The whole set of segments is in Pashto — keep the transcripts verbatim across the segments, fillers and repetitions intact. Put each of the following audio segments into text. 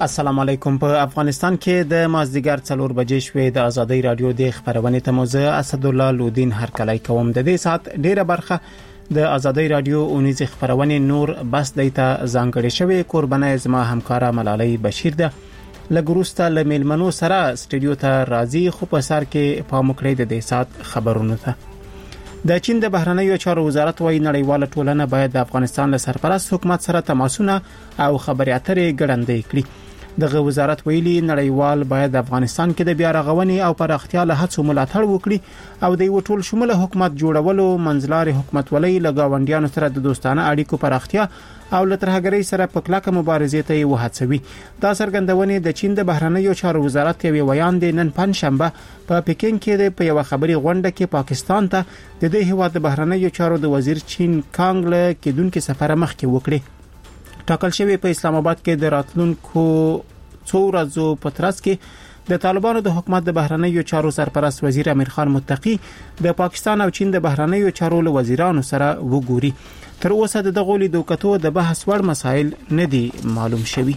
السلام علیکم. په افغانستان کې د مازدیګر څلور بجې شوې د ازادي رادیو د خبرونې تموزه اسد الله لودین هرکلی کوم. د دې سات ډیره برخه د ازادي رادیو اونیز خبرونې نور بس دیتا ځانګړې شوې. قربانای زما همکارا ملالۍ بشیر ده. لګروستا لمیلمنو سره سټډیو ته راځي خو په سر کې پاموکړې د دې سات خبرونه ته. د چین د بهرنیو چارو وزارت وايي نړیواله ټولنه باید د افغانستان له سرپرست حکومت سره تماسونه او خبرې اترې ګړندې کړي. دغه وزارت ویلي نړیوال باید د افغانستان کې د بیا رغونې او پراختیا له هڅو ملاتړ وکړي او د یو ټول شموله حکومت جوړولو منځلارې حکومت ولې لګاونډیانو سره د دوستانه اړیکو پراختیا او لترهګرۍ سره په کلکه مبارزې ته وهڅوي. دا څرګندونې د چین د بهرنیو چارو وزارت یو ویان دی نن پنځشنبه په پکین کې په یو خبري غونډه کې پاکستان ته د دې هیواد د بهرنیو چارو د وزیر چین کانګ له کېدونکو سفر مخ کې وکړي. ټاکل شوی په اسلام آباد کې د راتلونکو څو ورځو په ترڅ کې د طالبانو د حکومت د بهرنیو چارو سرپرست وزیر امیر خان متقی د پاکستان او چین د بهرنیو چارو له وزیرانو سره وګوري. تر اوسه د دغه لیدو کتو د بحث وړ مسایل نه دي معلوم شوي.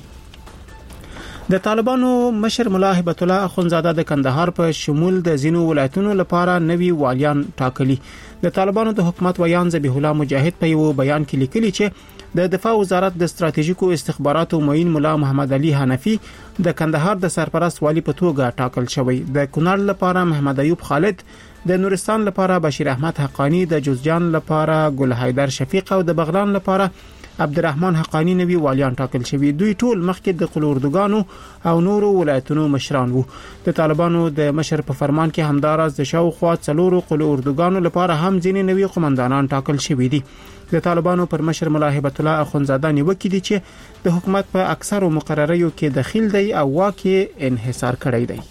د طالبانو مشر ملا هبت الله اخونزاده د کندهار په شمول د زینو ولایتونو لپاره نوي والیان ټاکلي. د طالبانو د حکومت ویان ذبیح الله مجاهد په یو بیان کې لیکلي چې د دفاع وزارت د ستراتیژیکو استخباراتو معین ملا محمد علي حنفي د کندهار د سرپرست والی په توګه ټاکل شوی. د کونړ لپاره محمد ایوب خالد، د نورستان لپاره بشیر احمد حقانی، د جوزجان لپاره ګل حیدر شفیق او د بغلان لپاره عبدالرحمن حقانی نوی والیان ټاکل شوی. دوی ټول مخکې د قلوردګانو او نورو ولایتونو مشران وو. د طالبانو د مشر په فرمان کې همدارس د شاوخوا څلورو قلوردګانو لپاره هم ځینې نوی قومندانان ټاکل شوی دي. د طالبانو پر مشر ملا هبت الله اخونزاده نیوکې دي چې د حکومت په اکثرو مقرریو کې دخیل دی او واکه انحصار کړی دی.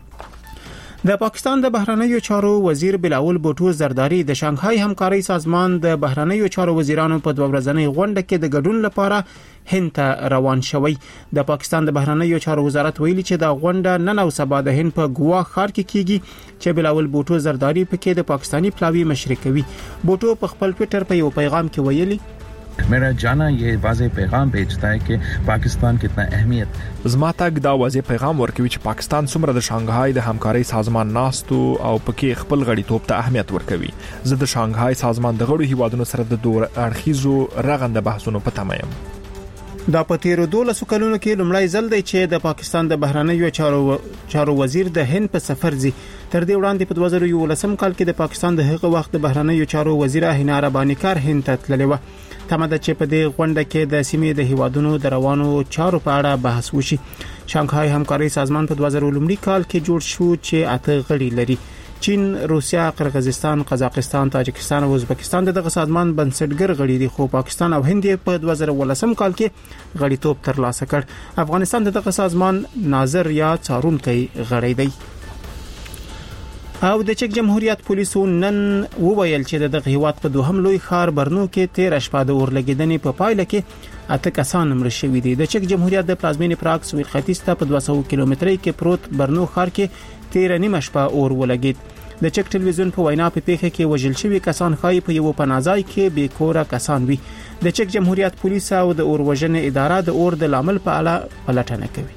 د پاکستان د بهرنیو چارو وزیر بلاول بوټو زرداری د شانګهای همکاري سازمان د بهرنیو چارو وزیرانو په دوه ورځنۍ غونډه کې د ګډون لپاره هند ته روان شوی. د پاکستان د بهرنیو چارو وزارت ویلي چې د غونډه نن او سبا د هند په ګوا ښار کې کیږي چې بلاول بوټو زرداری پکې د پاکستانی پلاوی مشري کوي. بوټو په خپل ټوئیټر په یو پیغام کې ویلي मेरा जाना ये वाज़ेह पैगाम भेजता है कि पाकिस्तान कितना अहमियत. زما تک دا واضح پیغام ورکوي چې پاکستان څومره د شانګهای د همکاري سازمان ناستو او پکې خپل غړیتوب ته اهمیت ورکوي. زه د شانګهای سازمان د غړو هیوادونو سره د دوه اړخیزو رغنده بحثونو په تمه یم. دا په تیرو دولسو کلونو کې لومړی ځل دی چې د پاکستان د بهرنیو چارو چارو وزیر د هند په سفر ځي. تر دې وړاندې په دوه زره یولسم کال کې د پاکستان د هغه وخت د بهرنیو چارو وزیر هینا ربانی کار هند ته تللی و. تمه ده چې په دې غونډه کې د سیمې د هیوادونو د روانو چارو په اړه بحث وشي. شانګهای همکاري سازمان په دوه زره لومړي کال کې جوړ شو چې اته غړي لري. چین، روسیا، قرغیزستان، قزاقستان، تاجکستان او ازبکستان دغه سازمان بنسټګر غړي دي خو پاکستان او هند په دوه زره ولسم کال کې غړیتوب ترلاسه کړ. افغانستان دغه سازمان ناظر یا څارونکی غړی دی. او د چک جمهوریت پولیسو نن وویل چې دغه هیواد په دوهم لوی ښار برنو کې تیر شپه د اورلګیدنې په پایله کې اته کسان مړ شوي دي. د چک جمهوریت د پلازمینې پراګ سویل ختیځ ته په دوه سوه کیلومترۍ کې پروت برنو ښار کې تیر نیمه شپه اور ولګید. د چک ټلویزیون په وینا په پیښه کې وژل شوي کسان خای په یو پناځای کې بیکوره کسان وي. د چک جمهوریت پولیس او د اور وژنې اداره د اور د لامل په اړه پلټنه کوي.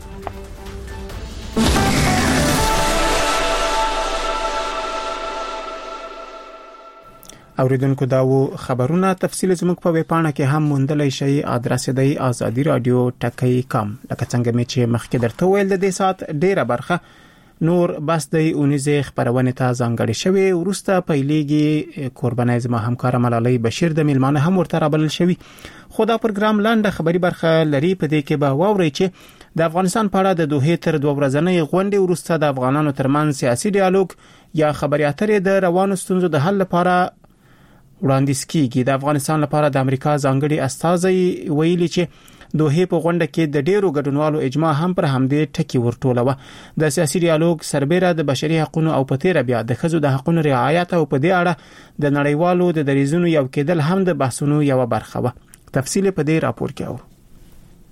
اوریدونکو داو خبرونه تفصیل زموږ په ویب پاڼه کې هم موندلای شئ. ادرس دی ازادي رادیو ټکی کام. لکه څنګه مې چې مخکې درته ویل د دې سات ډیره برخه نور بس دی اونیزه خبرونه ته ځانګړې شوی. ورسته پیلېږي قربانای زما همکار ملالۍ بشیر د میلمانه هم ورته رابلل شوی. خو دا پروګرام لاندې خبري برخه لري. په دې کې به واوري چې د افغانستان په اړه د دوه تر دوه ورځنۍ غونډې ورسته د افغانانو ترمنځ سیاسي ډیالوګ یا خبري اترې د روانو ستونزو د حل لپاره وړاندیز کیږي. د افغانستان لپاره د امریکا ځانګړي استازي ویلي چې دوه په غونډه کې د ډیرو ګډونوالو اجماع هم پر همدې ټکی ورټوله و. د سیاسي ډیالوګ سربېره د بشري حقوقو او پتیره بیا د ښځو د حقوقو رعایت او په دې اړه د نړیوالو د دریزونو یو کېدل هم د بحثونو یو برخه و. تفصیل په دې راپور کې و.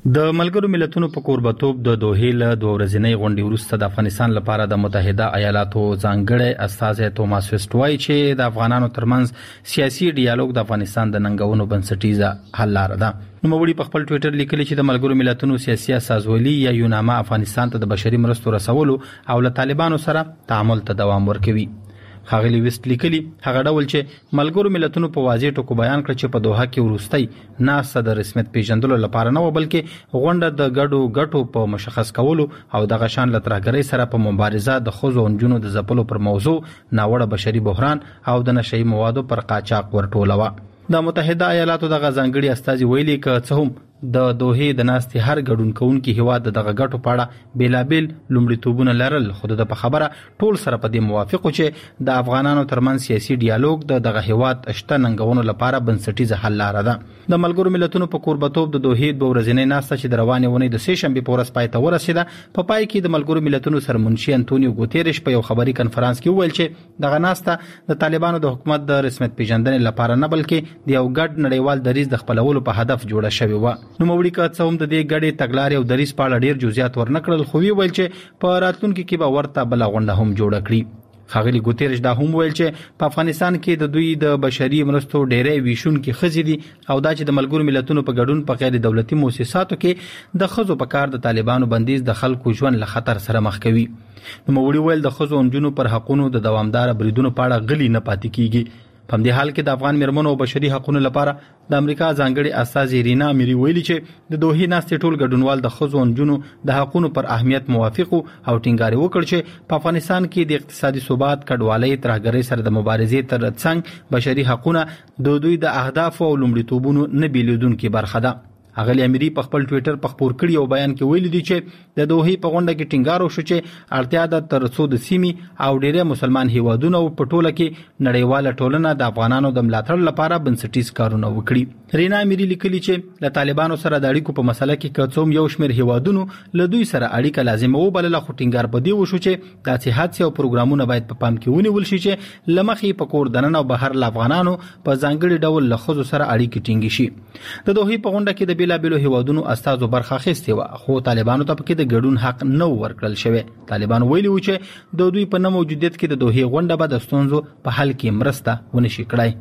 د ملګرو ملتونو په کوربتوب د دوحې له دوه ورځنۍ غونډې وروسته د افغانستان لپاره د متحده ایالاتو ځانګړی استازی توماس ویسټ وایي چې د افغانانو ترمنځ سیاسي ډیالوګ د افغانستان د ننګونو بنسټیزه حل لاره ده. نوموړي په خپل ټوئیټر لیکلي چې د ملګرو ملتونو سیاسي اساسولي یا یوناما افغانستان ته د بشري مرستو رسولو او له طالبانو سره تعامل ته دوام ورکوي. ښاغلي ویسټ لیکلي هغه ډول چې ملګرو ملتونو په واضح ټکو بیان کړ چې په دوحه کې وروستۍ ناسته د رسمیت پیژندلو لپاره نه و بلکې غونډه د ګډو ګټو په مشخص کولو او د غشان لترهګرۍ سره په مبارزه د ښځو او نجونو د ځپلو پر موضوع ناوړه بشري بحران او د نشئی موادو پر قاچاق ورټولوه. د متحده ایالاتو د غځانګړي استازي ویلي ک څه هم د دوحې د ناستې هر ګډون کوونکي هیواد دغه ګټو په اړه بیلابیل لومړیتوبونه لرل، خو د په خبره ټول سره په دې موافقو چې د افغانانو ترمنځ سیاسي ډیالوګ د دغه هیواد شته ننګونو لپاره بنسټیزه حل لاره ده. د ملګرو ملتونو په کوربتوب د دوحې دوه ورځنۍ ناسته چې د روانې اونۍ د سې شنبې په ورځ پای ته ورسېده، په پای کې د ملګرو ملتونو سرمنشي انټونیو ګوتيرش په یو خبري کنفرانس کې وویل چې دغه ناسته د طالبانو د حکومت د رسمیت پیژندنې لپاره نه بلکې د یو ګډ نړیوال دریځ د خپلولو په هدف جوړه شوې و. نو موري که څه هم د دې ګډې تګلارې او دریځ په اړه ډیر جزئیات ورنکړل، خو وی ویل چې په راتلونکي کې به ورته بل غونډه هم جوړه کړي. ښاغلي ګوتيرش دا هم ویل چې په افغانستان کې د دوی د بشري مرستو ډېرې ویشونکي ښځې دي او دا چې د ملګرو ملتونو په ګډون په غیر دولتي مؤسساتو کې د ښځو په کار د طالبانو بندیز د خلکو ژوند له خطر سره مخ کوي. نو موري ویل د ښځو او نجونو پر حقونو د دوامدار بریدونو په اړه غلي نه پاتې کیږي. په دې حال کې د افغان مرمنو او بشري حقوقو لپاره د امریکا ځانګړي استازي رینا اميري ویلي چې د دوحې ناستې ټول ګډونوال د ښځو او نجونو د حقوقو پر اهمیت موافق او ټینګار وکړ چې په افغانستان کې د اقتصادي ثبات، کډوالۍ، ترهګرۍ سره د مبارزې تر څنګ بشري حقوقونه د دوی د اهداف او لومړیتوبونو نه بیلودونکو برخه ده. اغلی اميري په خپل ټوئیټر په خبر کړی او بیان کې ویلي دي چې د دوحې په غونډه کې ټینګار وشو چې اړتیا ده تر څو د سیمې او ډېر مسلمان هیوادونو په ټوله کې نړیواله ټولنه د افغانانو د ملاتړ لپاره بنسټیز کارونه وکړي. رینا اميري لیکلي چې له طالبانو سره د اړیکو په مسله کې کڅوم یو شمېر هیوادونو له دوی سره اړیکه لازمه وبلله، خو ټینګار په دې وشو چې د صحت او پروګرامونه باید په پام کې ونیول شي چې لمخې په کور دننه او بهر له افغانانو په ځانګړي ډول له ښځو سره اړیکې ټینګې شي. د دوحې په غونډه کې د بیلابیلو هیوادونو استازو برخه اخیستې و، خو طالبانو ته پکې د ګډون حق نه ورکړل شوی. طالبان ویلي و چې د دوی په نه موجودیت کې د دوحې غونډه به د ستونزو په حل کې مرسته ونشي کړای.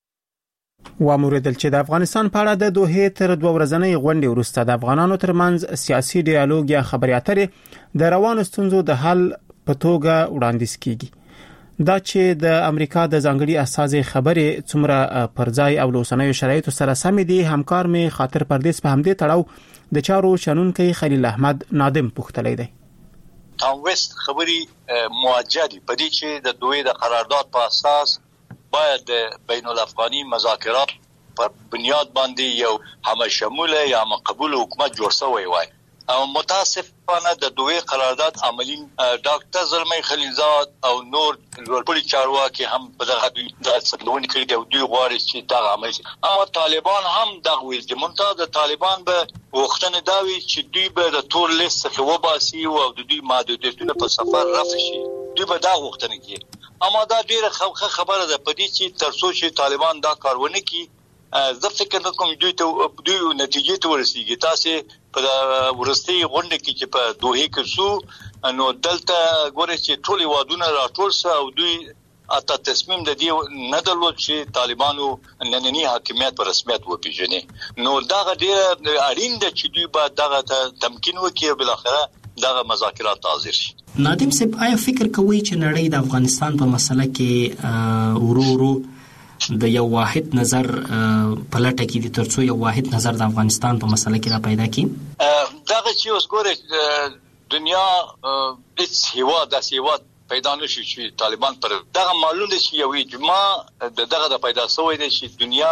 و موریدل چې د افغانستان په اړه د دوحې تر دوه ورځنۍ غونډې وروسته د افغانانو ترمنځ سیاسي ډیالوګ یا خبرې اترې د روانو ستونزو د حل په توګه وړاندیز کیږي. دا چې د امریکا د ځانګړي استازي خبرې څومره پرځای او لوسنوي شرایطو سره سم دي، همکار می خاطر پردیس په همدې تړاو د چارو شنونکي خلیل احمد نادم پوښتلی دی. ټام ویسټ خبري موجه دي په دې چې د دوی د قرارداد په اساس باید بین الافغاني مذاکرات پر بنیاد باندې یو همه شموله یا مقبول حکومت جوړ شوی وای. او متاسفانه د دوی قرارداد عملین ډاکټر زلمی خلیلزاد او نور لوړپوړي چارواکي هم په دغه دوی د څلون کې د دوی غواړي چې دا عمل شي. او طالبان هم دغه ویل چې مونږ د طالبان به وختنه داوي چې دوی به د تور لیست څخه وباسي او د دوی محدودیتونه په سفر رفع شي. دوی به دا وختنه کوي. اما دا ډیره خبره ده په دې چې تر څو چې طالبان دا کارونه کوي، زه فکر نه کوم دوی ته دوی نتیجې ته ورسیږي. تاسو په ورستي غونډه کې چې په دوحې کې سو نو دلته ګوره چې ټول وادونه راټول سه او دوی اته تصمیم د دې نه درلود چې طالبانو نننی حاکمیت په رسمیت وپیژني. نو دا ډیره اړین ده چې دوی به دغه تمکین وکړي او بل اخره دغه مذاکرات حاضر شي. نادم صاحب آیا فکر کوي چې نړۍ د افغانستان په مسله کې ورو ورو د یو واحد نظر په لټه کې دي ترڅو یو واحد نظر د افغانستان په مسله کې را پیدا کړي؟ دغه چې اوس ګوره دنیا هیڅ هیواد د هیواد پیدا نشي چې طالبان پر دغه معلوم دي چې یو اجماع دغه د پیدا شوی دی چې دنیا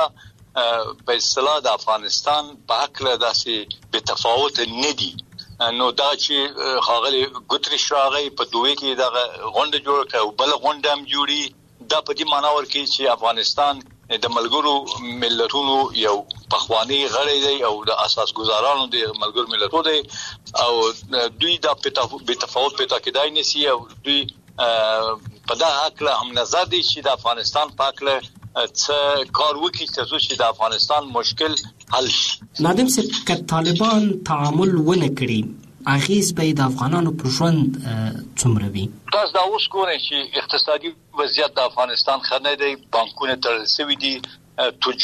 په اصطلاح د افغانستان په حق له داسې بے تفاوت نه دي. نو دا چې خاغلی ګوتریش راغی په دوی کې دغه غونډه جوړ کړه او بل غونډه هم جوړي، دا په دې معنی ورکړي چې افغانستان د ملګرو ملتونو یو پخوانی غړی دی او د اساس گزارانو د ملګرو ملتونو دی او دوی دا په تفاوت پیدا کېدای نشي او دوی په دا حق له هم نظر دي چې د افغانستان په حق له څه کار وکړي چې د افغانستان مشکل حل شي. نادم صاحب که طالبان تعامل ونه کړي اغیز به د افغانانو پر ژوند څومره وي؟ تاسو دا اوس ګورئ چې اقتصادي وضعیت د افغانستان ښه نه دی، بانکونه تړل شوي دي،